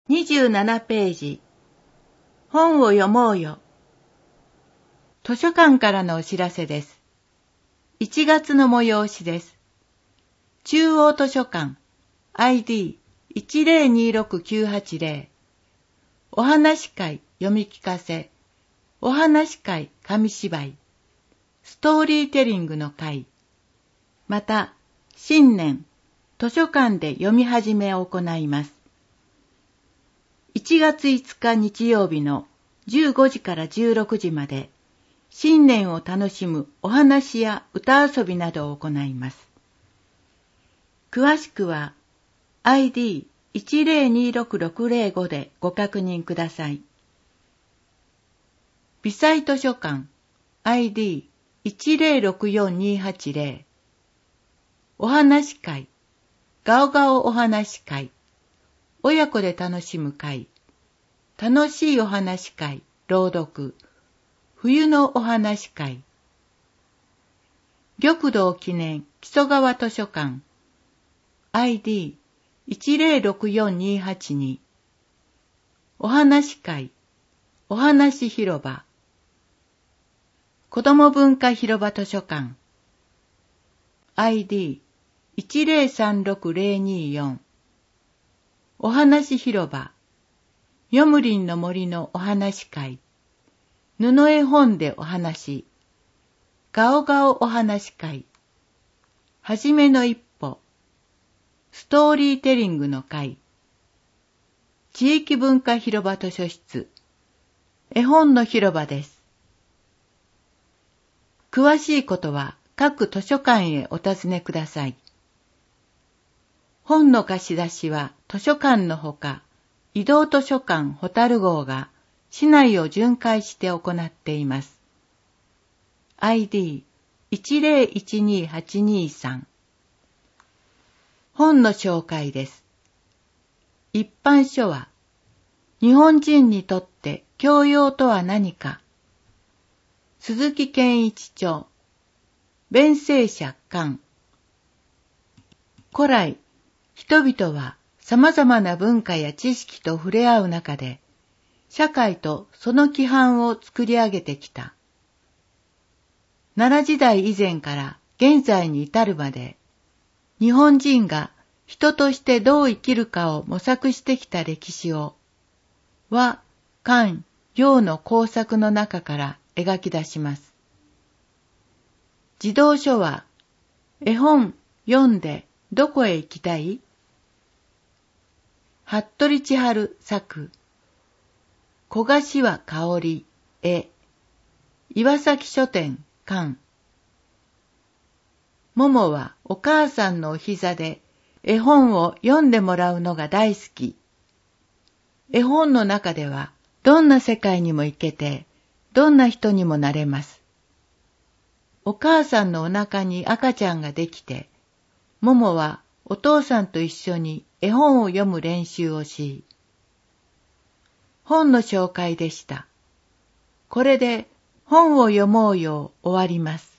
27ページ。本を読もうよ。図書館からのお知らせです。1月の催しです。中央図書館 ID1026980 お話会読み聞かせお話会紙芝居ストーリーテリングの会また新年図書館で読み始めを行います。1月5日日曜日の15時から16時まで新年を楽しむお話や歌遊びなどを行います。詳しくは ID1026605 でご確認ください。微細図書館 ID1064280 お話会ガオガオお話会親子で楽しむ会楽しいお話会朗読冬のお話会玉堂記念木曽川図書館 ID1064282 お話会お話広場子ども文化広場図書館 ID1036024 お話広場よむりんの森のお話会布絵本でお話ガオガオお話会はじめの一歩ストーリーテリングの会地域文化広場図書室絵本の広場です。詳しいことは各図書館へお尋ねください。本の貸し出しは図書館のほか移動図書館ホタル号が市内を巡回して行っています。ID1012823 本の紹介です。一般書は日本人にとって教養とは何か鈴木健一著弁聖者巻古来人々は様々な文化や知識と触れ合う中で社会とその規範を作り上げてきた。奈良時代以前から現在に至るまで、日本人が人としてどう生きるかを模索してきた歴史を、和、漢、洋の工作の中から描き出します。児童書は、絵本読んでどこへ行きたい？服部千春作。小柏香織絵岩崎書店巻ももはお母さんのお膝で絵本を読んでもらうのが大好き。絵本の中ではどんな世界にも行けてどんな人にもなれます。お母さんのお腹に赤ちゃんができてももはお父さんと一緒に絵本を読む練習をし本の紹介でした。これで本を読もうよ終わります。